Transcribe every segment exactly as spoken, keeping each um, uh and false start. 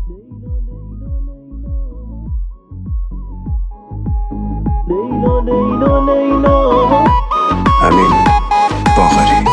لیلا لیلا لیلا امین باقری.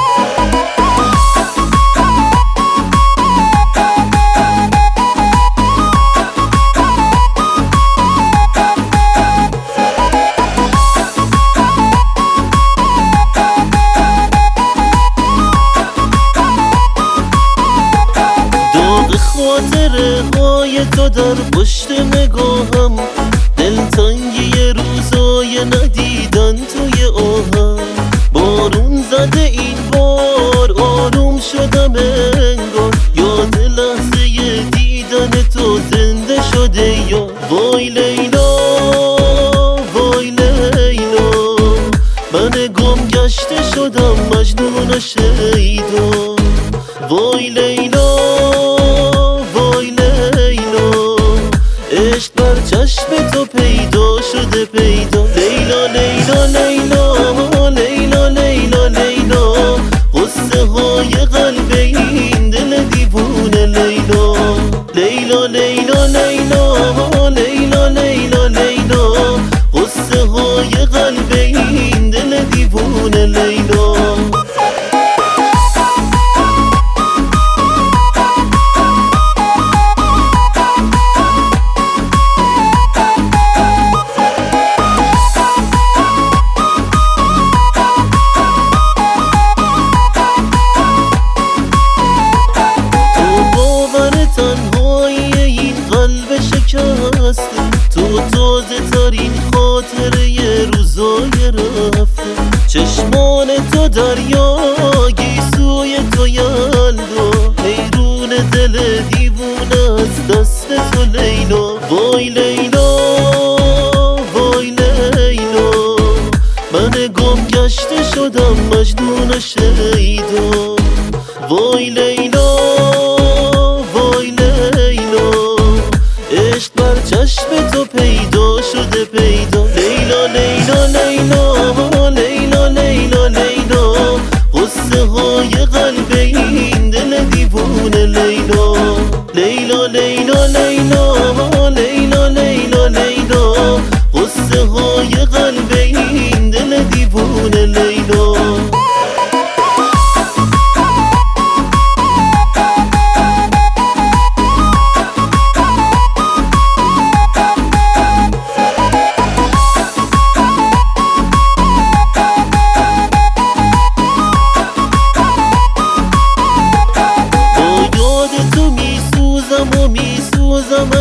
داغ خاطره های تو در پشت نگاهم، دلتنگی روزای ندیدن توی آهم. بارون زده این بار آروم شدم انگار، یاد لحظه دیدن تو زنده شده یا وای لیلا وای لیلا. من گم گشته شدم مجنون شیدا. وای لیلا وای لیلا، عشق بر چشم تو پیدا شده پیدا. لیلا لیلا لیلا لیلا لیلا لیلا، قصه های قلب این دل دیوونه لیلا. لیلا لیلا لیلا لیلا لیلا لیلا، قصه های قلب این دل دیوونه لیلا. تو تازه ترین خاطره ی روزای رفته، چشمان تو دریایی سوی تو یلدا، حیرون دل دیوونه از دست تو لیلا. وای لیلا وای لیلا، من گم گشته شدم مجنون شیدا. وای لیلا وای لیلا، عشق بر چشم تو پیدا شده پیدا. لیلا لیلا لیلا لیلا لیلا لیلا، قصه های قلب این دل دیوونه لیلا. لیلا لیلا لیلا لیلا لیلا لیلا، قصه های قلب این دل دیوونه لیلا. و میسوزم